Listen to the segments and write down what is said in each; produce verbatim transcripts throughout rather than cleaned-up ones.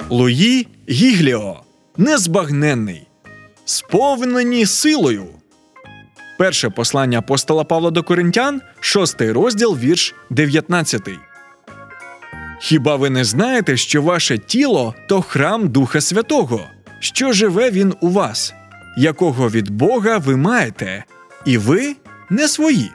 Луї Гігліо. Незбагненний. Сповнені силою. Перше послання апостола Павла до Коринтян, шостий розділ, вірш дев'ятнадцятий. Хіба ви не знаєте, що ваше тіло – то храм Духа Святого, що живе він у вас, якого від Бога ви маєте, і ви не свої?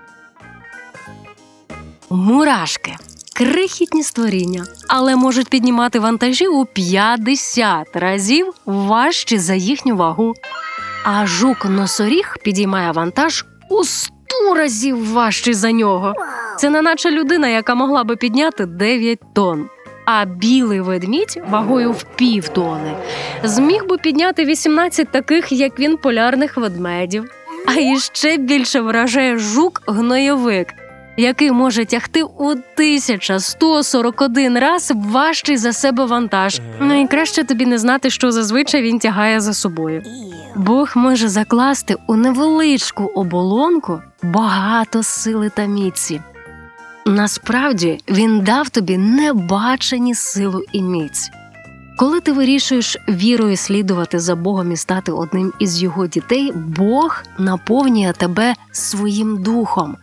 Мурашки – крихітні створіння, але можуть піднімати вантажі у п'ятдесят разів важчі за їхню вагу. А жук-носоріг підіймає вантаж у сто разів важчий за нього. Це не наче людина, яка могла би підняти дев'ять тонн. А білий ведмідь вагою в півтони зміг би підняти вісімнадцять таких, як він, полярних ведмедів. А іще більше вражає жук-гнойовик, який може тягти у тисяча сто сорок один раз важчий за себе вантаж. Ну і краще тобі не знати, що зазвичай він тягає за собою. Бог може закласти у невеличку оболонку багато сили та міці. Насправді, він дав тобі небачені силу і міць. Коли ти вирішуєш вірою слідувати за Богом і стати одним із його дітей, Бог наповнює тебе своїм духом,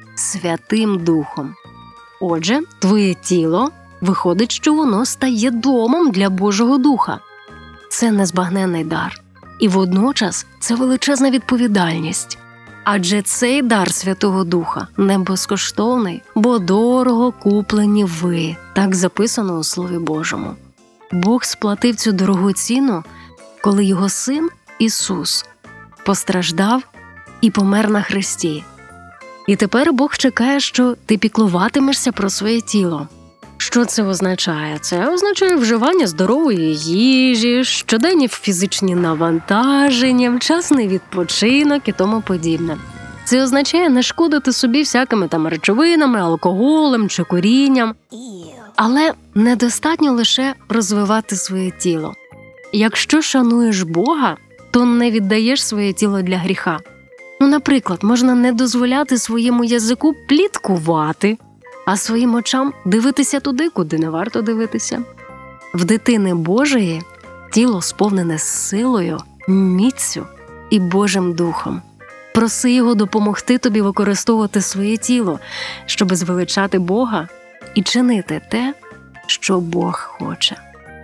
Святим Духом. Отже, твоє тіло, виходить, що воно стає домом для Божого Духа. Це незбагненний дар. І водночас це величезна відповідальність. Адже цей дар Святого Духа не безкоштовний, бо дорого куплені ви. Так записано у Слові Божому. Бог сплатив цю дорогу ціну, коли його Син Ісус постраждав і помер на хресті. І тепер Бог чекає, що ти піклуватимешся про своє тіло. Що це означає? Це означає вживання здорової їжі, щоденні фізичні навантаження, вчасний відпочинок і тому подібне. Це означає не шкодити собі всякими там речовинами, алкоголем чи курінням. Але недостатньо лише розвивати своє тіло. Якщо шануєш Бога, то не віддаєш своє тіло для гріха. Ну, наприклад, можна не дозволяти своєму язику пліткувати, а своїм очам дивитися туди, куди не варто дивитися. В дитини Божої тіло сповнене силою, міцю і Божим Духом. Проси його допомогти тобі використовувати своє тіло, щоб звеличати Бога і чинити те, що Бог хоче.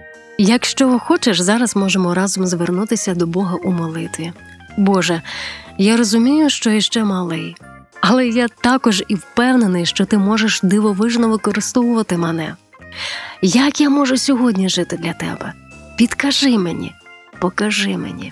Якщо хочеш, зараз можемо разом звернутися до Бога у молитві. Боже, я розумію, що я ще малий, але я також і впевнений, що ти можеш дивовижно використовувати мене. Як я можу сьогодні жити для тебе? Підкажи мені, покажи мені.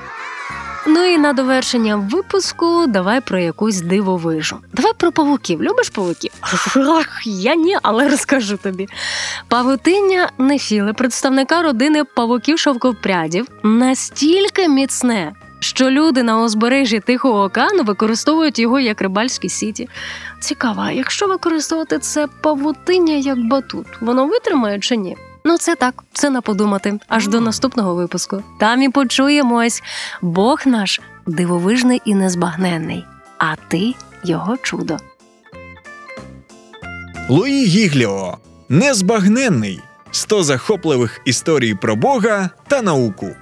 Ну і на довершення випуску давай про якусь дивовижу. Давай про павуків. Любиш павуків? Ах, я ні, але розкажу тобі. Павутиння нефіли, представника родини павуків-шовкопрядів, настільки міцне, що люди на узбережжі Тихого океану використовують його як рибальські сіті. Цікаво, а якщо використовувати це павутиння як батут, воно витримає чи ні? Ну це так, це на подумати. Аж до наступного випуску. Там і почуємось. Бог наш дивовижний і незбагненний, а ти його чудо. Луї Гігліо. Незбагненний. сто захопливих історій про Бога та науку.